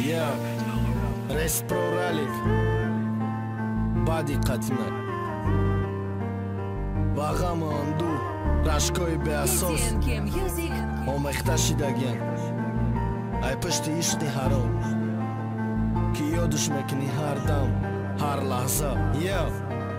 Yeah, rest proralik Badi qatna Bagama andu Rashkoi be asos Omektashi dagyan Ay pashti ishti harom Ki yodush mekni har dam Har lahza Yeah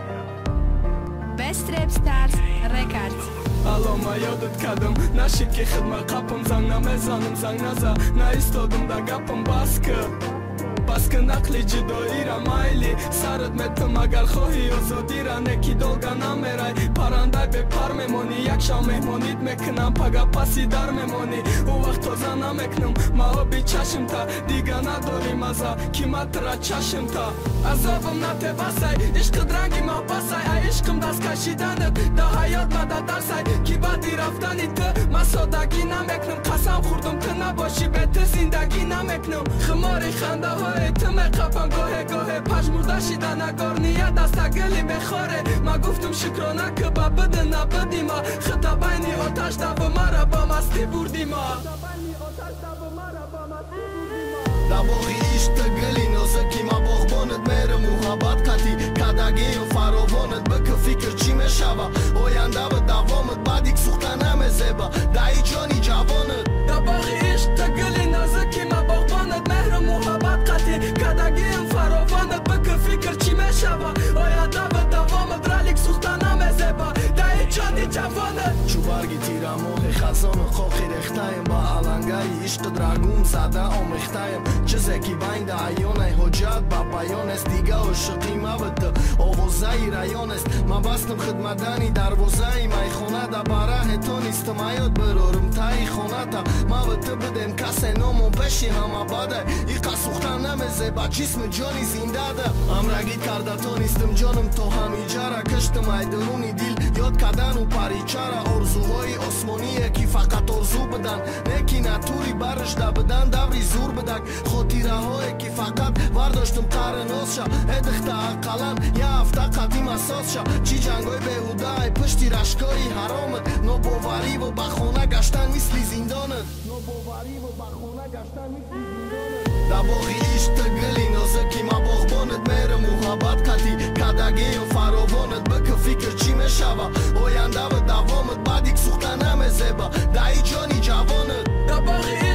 Best Rap Stars Records Alo ma yodit kadim Nashidki khidma qapim Zangna mezanim zangnaza Na istodim da gapim Баски нақли ҷидоира майли Сарат метам агар хоҳӣ озодира Неки долга намерай Парандай бепар мемонӣ Як шав меҳмонит мекунам Пага паси дар мемонӣ У вақт тоза намекунам Маоби чашмта Дига надори маза Киматра чашмта Азобам натебасай Ишқид ранги маҳбасай Ай ишқим даст кашиданат Да ҳаёт мада дарсай Ки баъди рафтани ту Ма содагӣ намекунам Қасам хурдум ту набошӣ Бе ту зиндагӣ намекунам Химори хандаҳои ту меқапам гоҳе гоҳе пажмурда шида нагорния дастагили мехоре ма гуфтум шукрона ки ба биди набидима хита байни оташ даву мара ба мастӣ бурдима Да боғи ишқ гили нозаки ма боғбонат мера муҳаббат қатӣ кадагию фаровонат бики фикр чӣ мешава ояндави давомат баъди сухта намезеба даи ҷони ҷавонат Да боғи ишқ гили нозаки ма боғбонат мера муҳаббат қатӣ кадагию фаровонат бики фикр чӣ мешава ояндави давомат ралик сухта намезеба даи ҷони ҷавонат чӯбарги тирамоҳи хазони хохи рехтаем ба алангаи ишқи драгун зада омехтаем чизе ки байнда аёнай ҳоҷат ба баёнест дига ошиқӣ мавида овозаи раёнест ма бастам хидматдани дарвозаи майхона да бараҳе тонистам аёд бирорум таи хоната мавида бидем касе номон пеши ҳама бадай иқа сухта намезеба ҷисми ҷони зиндада амрагӣ карда тонистам ҷонам то ҳамиҷара киштам ай даруни дил ёд кардану паричара орзуҳои осмоние ки фақат орзу бидан неки натури баришда бидан даври зур бидак хотираҳое ки фақат вардоштум қариносша эдихта ақалан я ҳафта қадим асосша чӣ ҷангои беҳуда ай пишти рашкои ҳаромат нобовариву ба хона гаштан мисли зиндонат да боғи ишқ гили нозаки ма боғбонат мера муҳаббат қатӣ кадагию фаровонат бики фикр чӣ мешава ояндави давомат баъди сухта намезеба даи ҷони ҷавонат Да боғи